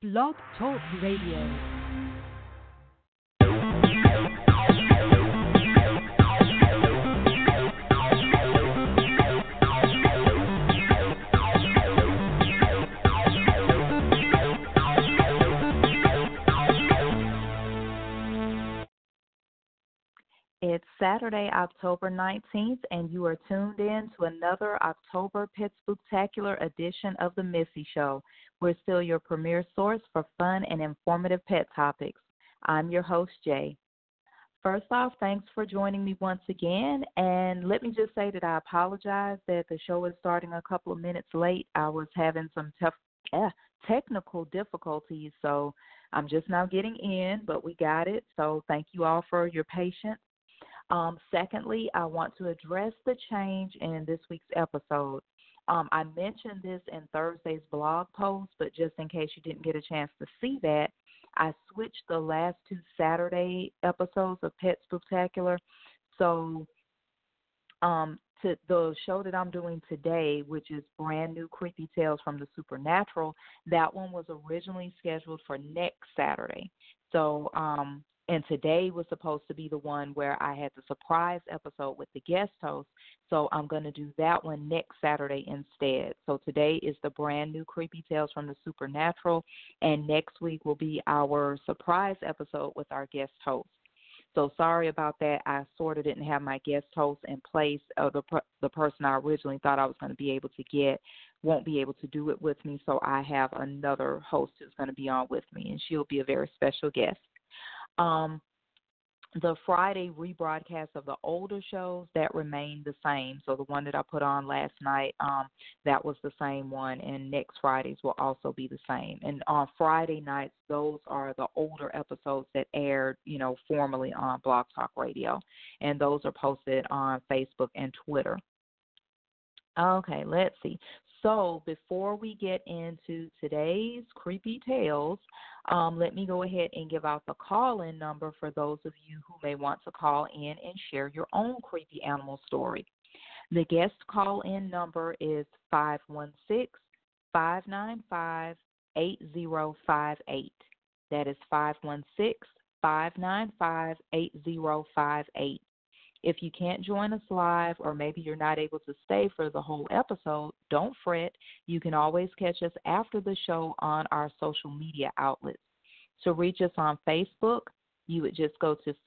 Blog Talk Radio. It's Saturday, October 19th, and you are tuned in to another October Pet Spooktacular edition of The Missy Show. We're still your premier source for fun and informative pet topics. I'm your host, Jay. First off, thanks for joining me once again, and let me just say that I apologize that the show is starting a couple of minutes late. I was having some technical difficulties, so I'm just now getting in, but we got it, so thank you all for your patience. Secondly, I want to address the change in this week's episode. I mentioned this in Thursday's blog post, but just in case you didn't get a chance to see that, I switched the last two Saturday episodes of Pet Spooktacular. So to the show that I'm doing today, which is Brand New Creepy Tales from the Supernatural, that one was originally scheduled for next Saturday. So and today was supposed to be the one where I had the surprise episode with the guest host. So I'm going to do that one next Saturday instead. So today is the Brand New Creepy Tales from the Supernatural, and next week will be our surprise episode with our guest host. So sorry about that. I sort of didn't have my guest host in place. The person I originally thought I was going to be able to get won't be able to do it with me, so I have another host who's going to be on with me, and she'll be a very special guest. The Friday rebroadcast of the older shows, that remained the same. So the one that I put on last night, that was the same one, and next Fridays will also be the same. And on Friday nights, those are the older episodes that aired, formerly on Blog Talk Radio, and those are posted on Facebook and Twitter. Okay, let's see. So before we get into today's creepy tales, let me go ahead and give out the call-in number for those of you who may want to call in and share your own creepy animal story. The guest call-in number is 516-595-8058. That is 516-595-8058. If you can't join us live, or maybe you're not able to stay for the whole episode, don't fret. You can always catch us after the show on our social media outlets. To reach us on Facebook, you would just go to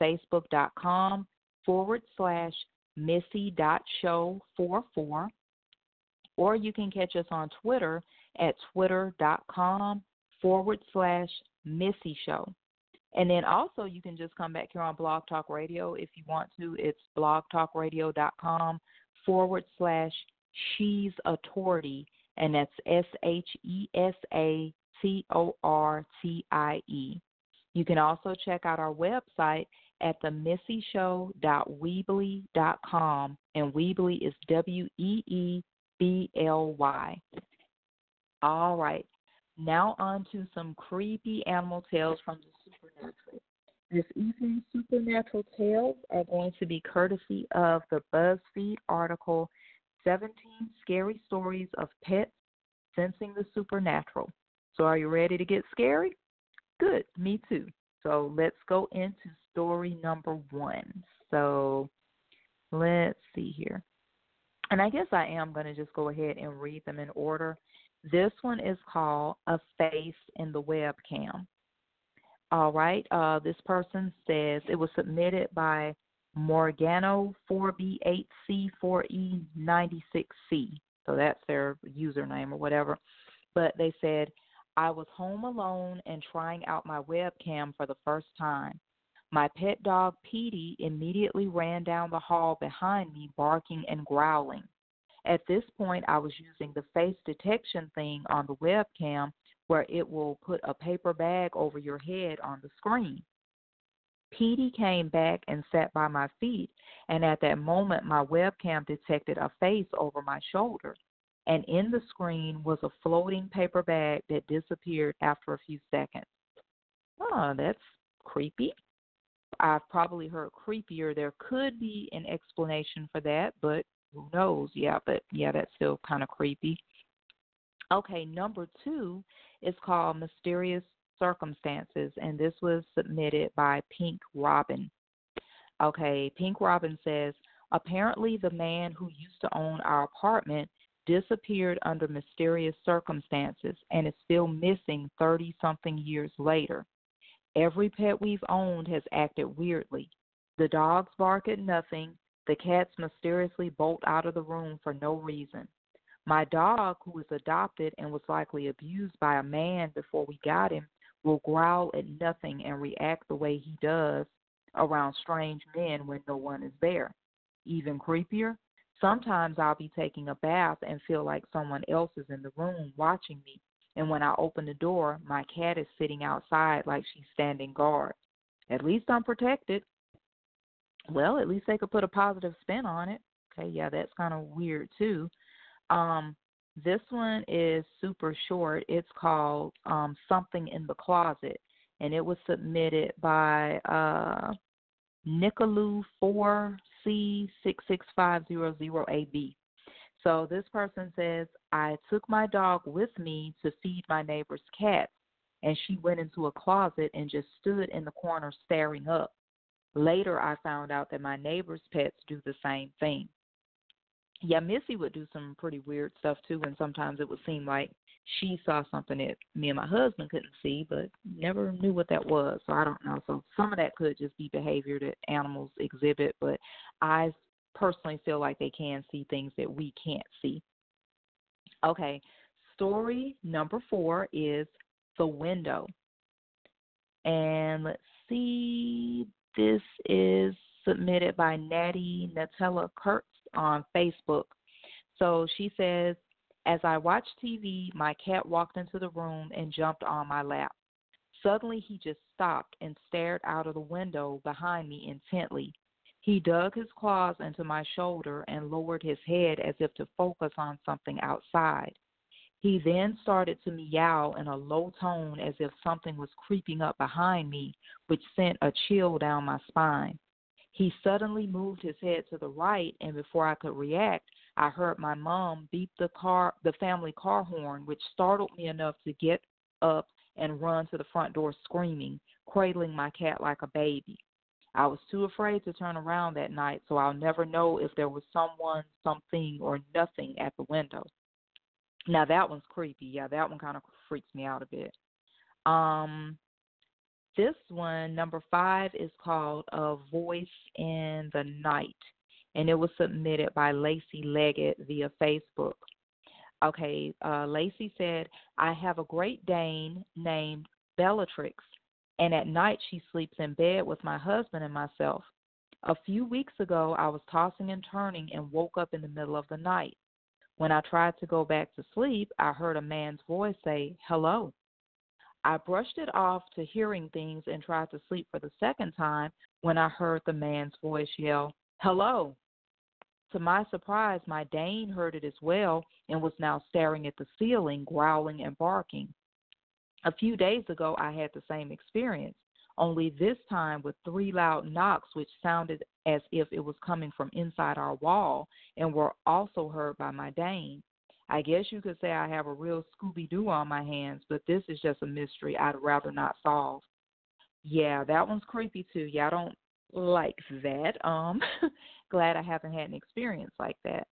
facebook.com/missy.show44, or you can catch us on Twitter at twitter.com/Missy Show. And then also you can just come back here on Blog Talk Radio if you want to. It's blogtalkradio.com/She's a Tortie, and that's SHESATORTIE. You can also check out our website at themissyshow.weebly.com, and Weebly is WEEBLY. All right. Now on to some creepy animal tales from the supernatural. This evening's supernatural tales are going to be courtesy of the BuzzFeed article, 17 Scary Stories of Pets Sensing the Supernatural. So are you ready to get scary? Good, me too. So let's go into story number 1. So let's see here. And I guess I am going to just go ahead and read them in order. This one is called A Face in the Webcam. All right. This person says it was submitted by Morgano4B8C4E96C. So that's their username or whatever. But they said, I was home alone and trying out my webcam for the first time. My pet dog, Petey, immediately ran down the hall behind me, barking and growling. At this point, I was using the face detection thing on the webcam where it will put a paper bag over your head on the screen. Petey came back and sat by my feet, and at that moment, my webcam detected a face over my shoulder, and in the screen was a floating paper bag that disappeared after a few seconds. Oh, that's creepy. I've probably heard creepier. There could be an explanation for that, but who knows? That's still kind of creepy. Okay, number 2 It's called Mysterious Circumstances, and this was submitted by Pink Robin. Okay, Pink Robin says, apparently the man who used to own our apartment disappeared under mysterious circumstances and is still missing 30 something years later. Every pet we've owned has acted weirdly. The dogs bark at nothing. The cats mysteriously bolt out of the room for no reason. My dog, who is adopted and was likely abused by a man before we got him, will growl at nothing and react the way he does around strange men when no one is there. Even creepier, sometimes I'll be taking a bath and feel like someone else is in the room watching me, and when I open the door, my cat is sitting outside like she's standing guard. At least I'm protected. Well, at least they could put a positive spin on it. Okay, yeah, that's kind of weird too. Um, this one is super short. It's called Something in the Closet, and it was submitted by Nicolou4C66500AB. So this person says, I took my dog with me to feed my neighbor's cats, and she went into a closet and just stood in the corner staring up. Later, I found out that my neighbor's pets do the same thing. Yeah, Missy would do some pretty weird stuff too, and sometimes it would seem like she saw something that me and my husband couldn't see, but never knew what that was. So I don't know. So some of that could just be behavior that animals exhibit, but I personally feel like they can see things that we can't see. Okay, story number 4 is The Window. And let's see, this is submitted by Natty Nutella Kurtz on Facebook. So she says, as I watched TV, my cat walked into the room and jumped on my lap. Suddenly, he just stopped and stared out of the window behind me intently. He dug his claws into my shoulder and lowered his head as if to focus on something outside. He then started to meow in a low tone as if something was creeping up behind me, which sent a chill down my spine. He suddenly moved his head to the right, and before I could react, I heard my mom beep the family car horn, which startled me enough to get up and run to the front door screaming, cradling my cat like a baby. I was too afraid to turn around that night, so I'll never know if there was someone, something, or nothing at the window. Now that one's creepy. Yeah, that one kind of freaks me out a bit. Um, this one, number 5, is called A Voice in the Night, and it was submitted by Lacey Leggett via Facebook. Okay, Lacey said, I have a Great Dane named Bellatrix, and at night she sleeps in bed with my husband and myself. A few weeks ago, I was tossing and turning and woke up in the middle of the night. When I tried to go back to sleep, I heard a man's voice say, hello. I brushed it off to hearing things and tried to sleep for the second time when I heard the man's voice yell, hello. To my surprise, my Dane heard it as well and was now staring at the ceiling, growling and barking. A few days ago, I had the same experience, only this time with 3 loud knocks, which sounded as if it was coming from inside our wall and were also heard by my Dane. I guess you could say I have a real Scooby-Doo on my hands, but this is just a mystery I'd rather not solve. Yeah, that one's creepy too. Yeah, I don't like that. Glad I haven't had an experience like that.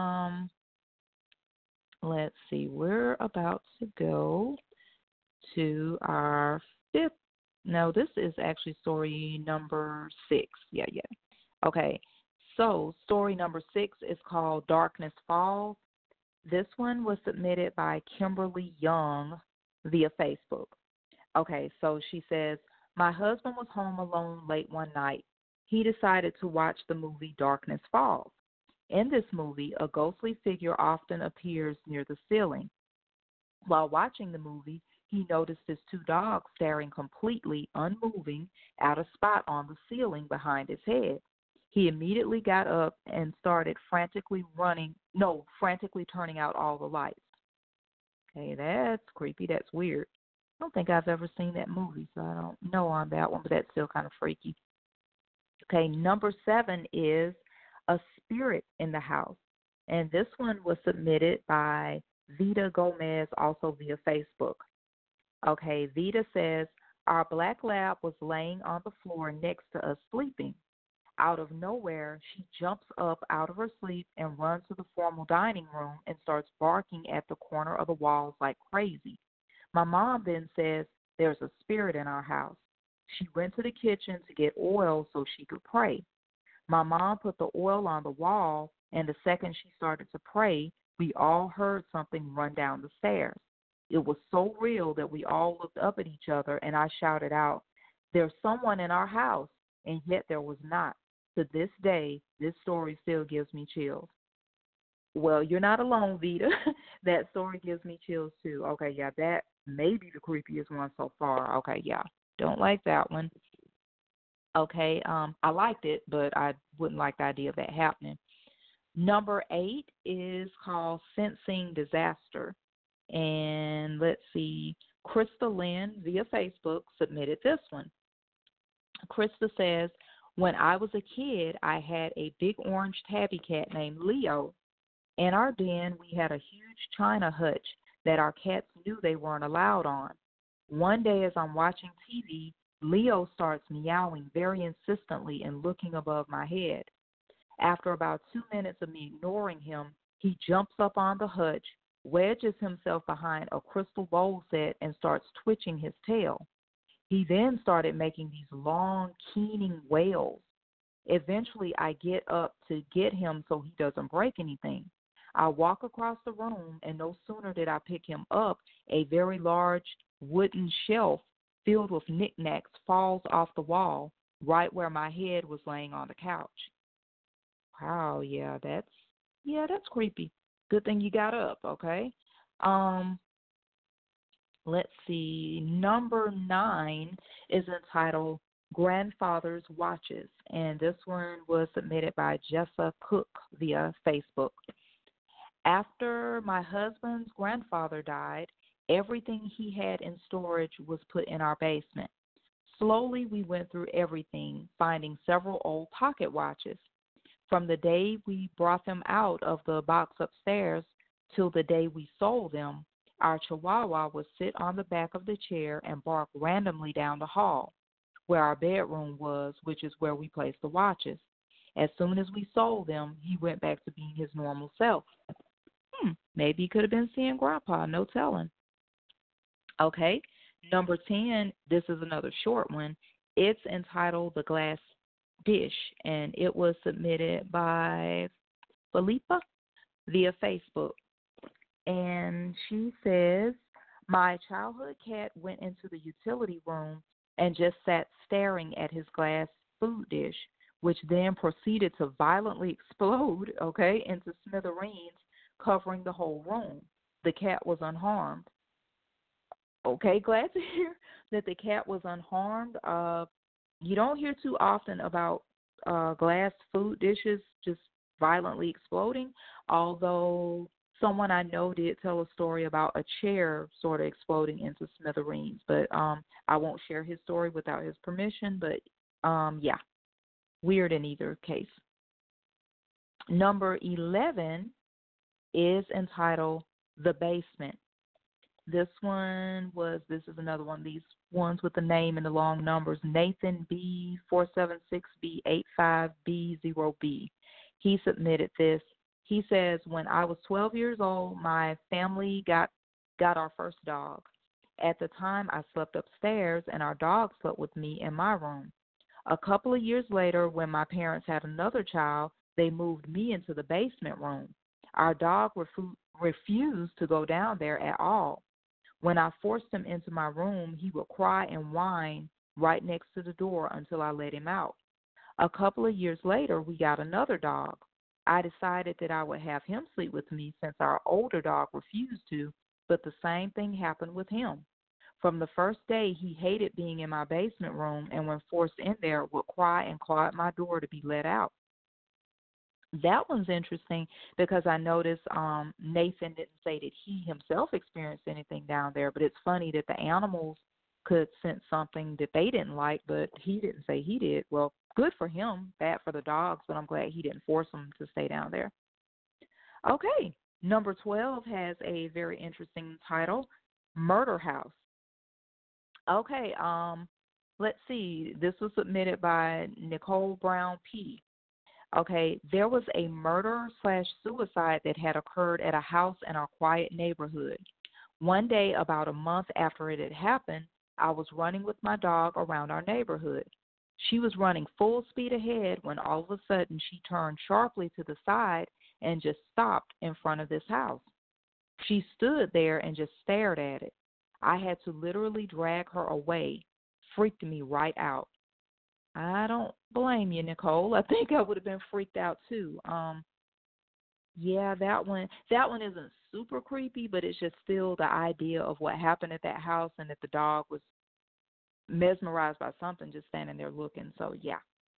Let's see. We're about to go to our 5th. No, this is actually story number 6. Yeah. Okay. So, story number 6 is called Darkness Falls. This one was submitted by Kimberly Young via Facebook. Okay, so she says, my husband was home alone late one night. He decided to watch the movie Darkness Falls. In this movie, a ghostly figure often appears near the ceiling. While watching the movie, he noticed his 2 dogs staring completely unmoving at a spot on the ceiling behind his head. He immediately got up and started frantically turning out all the lights. Okay, that's creepy. That's weird. I don't think I've ever seen that movie, so I don't know on that one, but that's still kind of freaky. Okay, number 7 is A Spirit in the House. And this one was submitted by Vita Gomez, also via Facebook. Okay, Vita says, our black lab was laying on the floor next to us sleeping. Out of nowhere, she jumps up out of her sleep and runs to the formal dining room and starts barking at the corner of the walls like crazy. My mom then says, there's a spirit in our house. She went to the kitchen to get oil so she could pray. My mom put the oil on the wall, and the second she started to pray, we all heard something run down the stairs. It was so real that we all looked up at each other, and I shouted out, there's someone in our house, and yet there was not. To this day, this story still gives me chills. Well, you're not alone, Vita. That story gives me chills too. Okay, yeah, that may be the creepiest one so far. Okay, yeah, don't like that one. Okay, I liked it, but I wouldn't like the idea of that happening. Number 8 is called Sensing Disaster. And let's see, Krista Lynn via Facebook submitted this one. Krista says, when I was a kid, I had a big orange tabby cat named Leo. In our den, we had a huge china hutch that our cats knew they weren't allowed on. One day, as I'm watching TV, Leo starts meowing very insistently and looking above my head. After about 2 minutes of me ignoring him, he jumps up on the hutch, wedges himself behind a crystal bowl set, and starts twitching his tail. He then started making these long, keening wails. Eventually, I get up to get him so he doesn't break anything. I walk across the room, and no sooner did I pick him up, a very large wooden shelf filled with knickknacks falls off the wall right where my head was laying on the couch. Wow, yeah, that's creepy. Good thing you got up, okay? Um, let's see. Number 9 is entitled Grandfather's Watches, and this one was submitted by Jessa Cook via Facebook. After my husband's grandfather died, everything he had in storage was put in our basement. Slowly, we went through everything, finding several old pocket watches. From the day we brought them out of the box upstairs till the day we sold them, our Chihuahua would sit on the back of the chair and bark randomly down the hall, where our bedroom was, which is where we placed the watches. As soon as we sold them, he went back to being his normal self. Maybe he could have been seeing Grandpa, no telling. Okay, number 10, this is another short one. It's entitled The Glass Dish, and it was submitted by Philippa via Facebook. And she says, my childhood cat went into the utility room and just sat staring at his glass food dish, which then proceeded to violently explode, okay, into smithereens, covering the whole room. The cat was unharmed. Okay, glad to hear that the cat was unharmed. You don't hear too often about glass food dishes just violently exploding, although someone I know did tell a story about a chair sort of exploding into smithereens, but I won't share his story without his permission, but yeah, weird in either case. Number 11 is entitled The Basement. This is another one of these ones with the name and the long numbers, Nathan B476B85B0B. He submitted this. He says, when I was 12 years old, my family got our first dog. At the time, I slept upstairs, and our dog slept with me in my room. A couple of years later, when my parents had another child, they moved me into the basement room. Our dog refused to go down there at all. When I forced him into my room, he would cry and whine right next to the door until I let him out. A couple of years later, we got another dog. I decided that I would have him sleep with me since our older dog refused to, but the same thing happened with him. From the first day, he hated being in my basement room, and when forced in there, would cry and claw at my door to be let out. That one's interesting because I noticed Nathan didn't say that he himself experienced anything down there, but it's funny that the animals could sense something that they didn't like, but he didn't say he did. Well, good for him, bad for the dogs, but I'm glad he didn't force them to stay down there. Okay, number 12 has a very interesting title, Murder House. Okay, let's see. This was submitted by Nicole Brown P. Okay, there was a murder slash suicide that had occurred at a house in our quiet neighborhood. One day, about a month after it had happened, I was running with my dog around our neighborhood. She was running full speed ahead when all of a sudden she turned sharply to the side and just stopped in front of this house. She stood there and just stared at it. I had to literally drag her away. Freaked me right out. I don't blame you, Nicole. I think I would have been freaked out too. Yeah, that one isn't super creepy, but it's just still the idea of what happened at that house and that the dog was mesmerized by something just standing there looking. So yeah.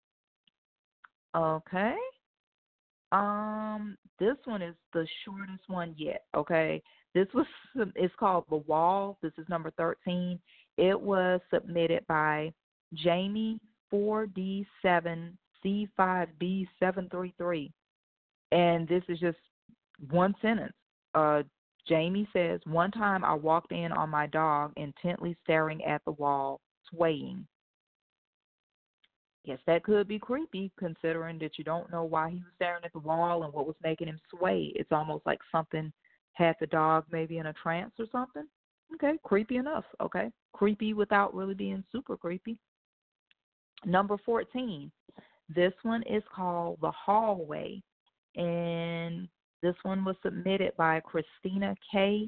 Okay. This one is the shortest one yet. Okay, this was it's called The Wall. This is number 13. It was submitted by Jamie 4D7C5B733, and this is just one sentence. Uh, Jamie says, one time I walked in on my dog intently staring at the wall, swaying. Yes, that could be creepy considering that you don't know why he was staring at the wall and what was making him sway. It's almost like something had the dog maybe in a trance or something. Okay, creepy enough. Okay, creepy without really being super creepy. Number 14. This one is called The Hallway, and this one was submitted by Christina K.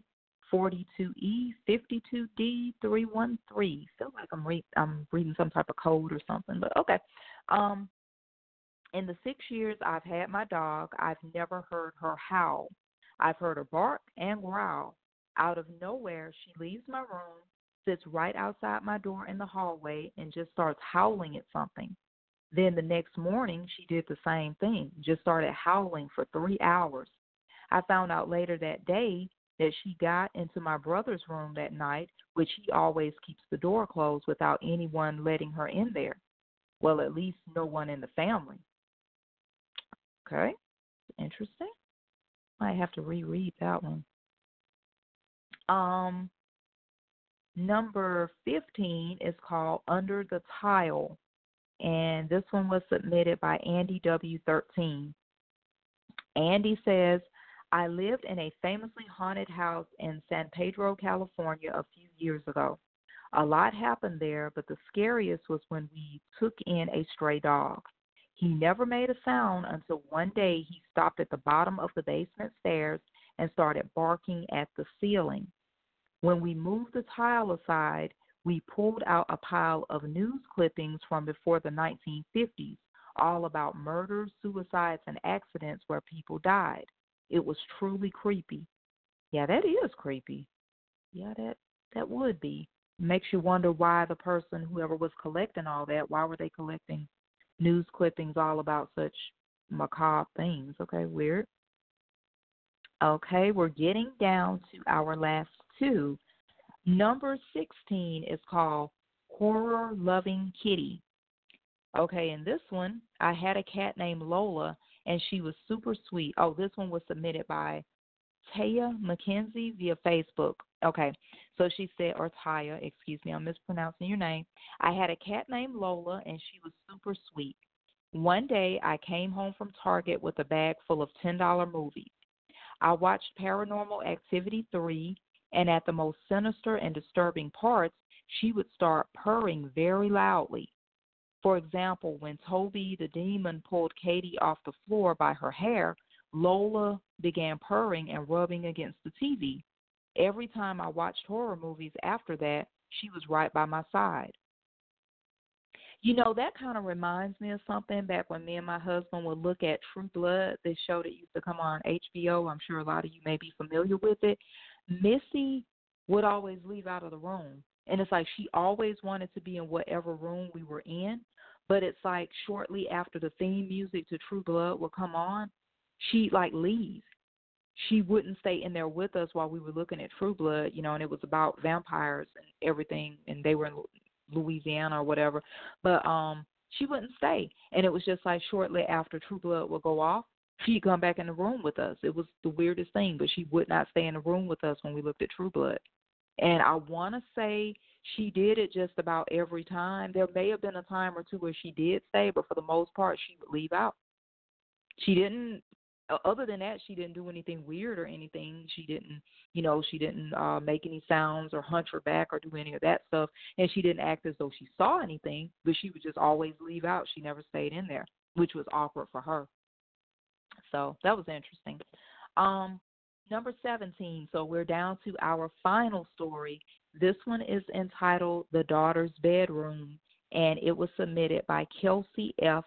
42E52D313. Feel like I'm reading some type of code or something, but okay. Um, in the 6 years I've had my dog, I've never heard her howl. I've heard her bark and growl. Out of nowhere, she leaves my room, sits right outside my door in the hallway, and just starts howling at something. Then the next morning, she did the same thing, just started howling for 3 hours. I found out later that day that she got into my brother's room that night, which he always keeps the door closed without anyone letting her in there. Well, at least no one in the family. Okay, interesting. Might have to reread that one. Um, Number 15 is called Under the Tile, and this one was submitted by Andy W13. Andy says, I lived in a famously haunted house in San Pedro, California a few years ago. A lot happened there, but the scariest was when we took in a stray dog. He never made a sound until one day he stopped at the bottom of the basement stairs and started barking at the ceiling. When we moved the tile aside, we pulled out a pile of news clippings from before the 1950s, all about murders, suicides, and accidents where people died. It was truly creepy. Yeah, that is creepy. Yeah, that would be. Makes you wonder why the person, whoever was collecting all that, why were they collecting news clippings all about such macabre things? Okay, weird. Okay, we're getting down to our last two. Number 16 is called Horror Loving Kitty. Okay, in this one, I had a cat named Lola, and she was super sweet. Oh, this one was submitted by Taya McKenzie via Facebook. Okay, so she said, or Taya, excuse me, I'm mispronouncing your name. I had a cat named Lola, and she was super sweet. One day, I came home from Target with a bag full of $10 movies. I watched Paranormal Activity 3, and at the most sinister and disturbing parts, she would start purring very loudly. For example, when Toby the demon pulled Katie off the floor by her hair, Lola began purring and rubbing against the TV. Every time I watched horror movies after that, she was right by my side. You know, that kind of reminds me of something back when me and my husband would look at True Blood, this show that used to come on HBO. I'm sure a lot of you may be familiar with it. Missy would always leave out of the room. And it's like she always wanted to be in whatever room we were in. But it's like shortly after the theme music to True Blood would come on, she'd like leave. She wouldn't stay in there with us while we were looking at True Blood, you know, and it was about vampires and everything, and they were in Louisiana or whatever. But she wouldn't stay. And it was just like shortly after True Blood would go off, she'd come back in the room with us. It was the weirdest thing, but she would not stay in the room with us when we looked at True Blood. And I want to say she did it just about every time. There may have been a time or two where she did stay, but for the most part, she would leave out. She didn't, other than that, she didn't do anything weird or anything. She didn't make any sounds or hunch her back or do any of that stuff. And she didn't act as though she saw anything, but she would just always leave out. She never stayed in there, which was awkward for her. So that was interesting. Um, Number 17. So we're down to our final story. This one is entitled The Daughter's Bedroom, and it was submitted by Kelsey F.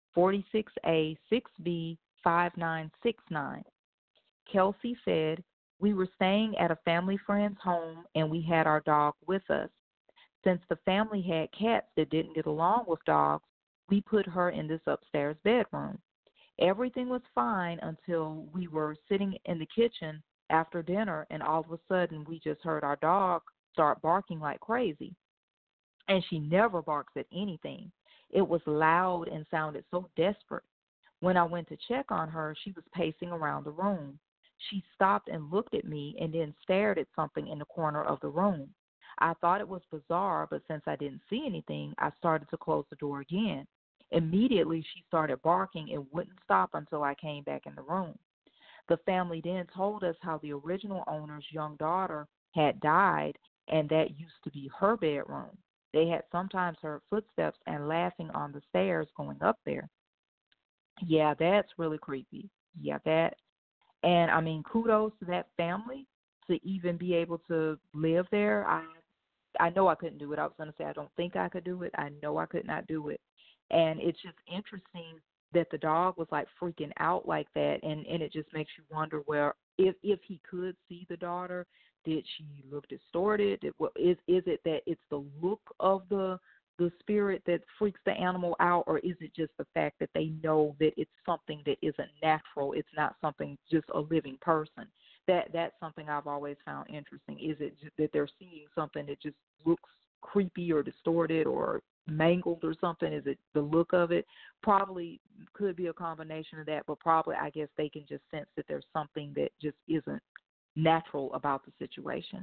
46A 6B 5969. Kelsey said, "We were staying at a family friend's home and we had our dog with us. Since the family had cats that didn't get along with dogs, we put her in this upstairs bedroom. Everything was fine until we were sitting in the kitchen after dinner, and all of a sudden we just heard our dog start barking like crazy. And she never barks at anything. It was loud and sounded so desperate. When I went to check on her, she was pacing around the room. She stopped and looked at me and then stared at something in the corner of the room. I thought it was bizarre, but since I didn't see anything, I started to close the door again. Immediately, she started barking and wouldn't stop until I came back in the room. The family then told us how the original owner's young daughter had died, and that used to be her bedroom. They had sometimes heard footsteps and laughing on the stairs going up there. Yeah, that's really creepy. Yeah, that. And I mean, kudos to that family to even be able to live there. I know I couldn't do it. I was going to say I don't think I could do it. I know I could not do it. And it's just interesting that the dog was like freaking out like that, and it just makes you wonder where if he could see the daughter, did she look distorted? Is it that it's the look of the spirit that freaks the animal out, or is it just the fact that they know that it's something that isn't natural? It's not something just a living person. That's something I've always found interesting. Is it that they're seeing something that just looks creepy or distorted or mangled or something? Is it the look of it? Probably could be a combination of that, but probably I guess they can just sense that there's something that just isn't natural about the situation.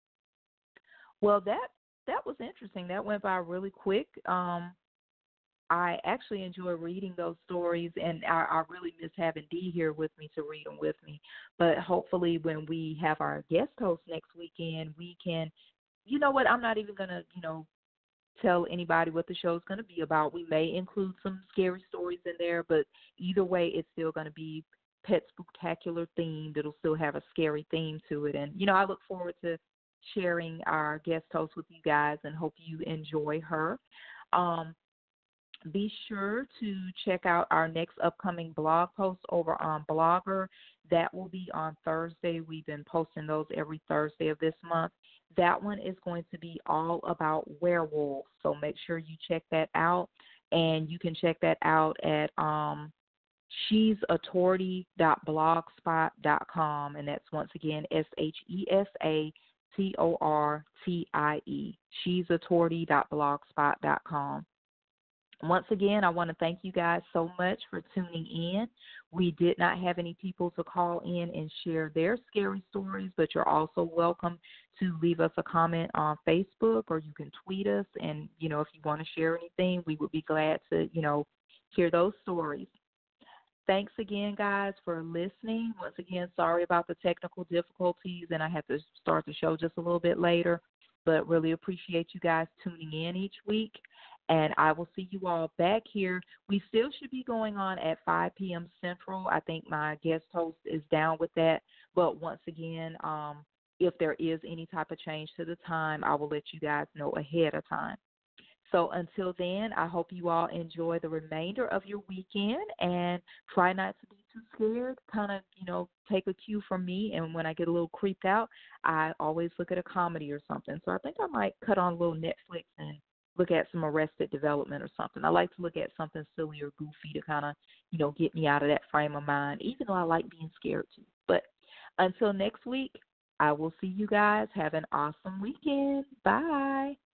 Well, that was interesting. That went by really quick. I actually enjoy reading those stories, and I really miss having Dee here with me to read them with me. But hopefully, when we have our guest host next weekend, we can. You know what? I'm not even gonna, tell anybody what the show's gonna be about. We may include some scary stories in there, but either way, it's still gonna be pet spectacular themed. It'll still have a scary theme to it, and I look forward to sharing our guest host with you guys, and hope you enjoy her. Um, be sure to check out our next upcoming blog post over on Blogger. That will be on Thursday. We've been posting those every Thursday of this month. That one is going to be all about werewolves, so make sure you check that out. And you can check that out at she'sauthority.blogspot.com, and that's once again SHESATORTIE, she'sauthority.blogspot.com. Once again, I want to thank you guys so much for tuning in. We did not have any people to call in and share their scary stories, but you're also welcome to leave us a comment on Facebook, or you can tweet us. And, if you want to share anything, we would be glad to, hear those stories. Thanks again, guys, for listening. Once again, sorry about the technical difficulties, and I had to start the show just a little bit later, but really appreciate you guys tuning in each week. And I will see you all back here. We still should be going on at 5 p.m. Central. I think my guest host is down with that. But once again, if there is any type of change to the time, I will let you guys know ahead of time. So until then, I hope you all enjoy the remainder of your weekend, and try not to be too scared. Kind of, take a cue from me. And when I get a little creeped out, I always look at a comedy or something. So I think I might cut on a little Netflix and look at some Arrested Development or something. I like to look at something silly or goofy to kind of, get me out of that frame of mind, even though I like being scared too. But until next week, I will see you guys. Have an awesome weekend. Bye.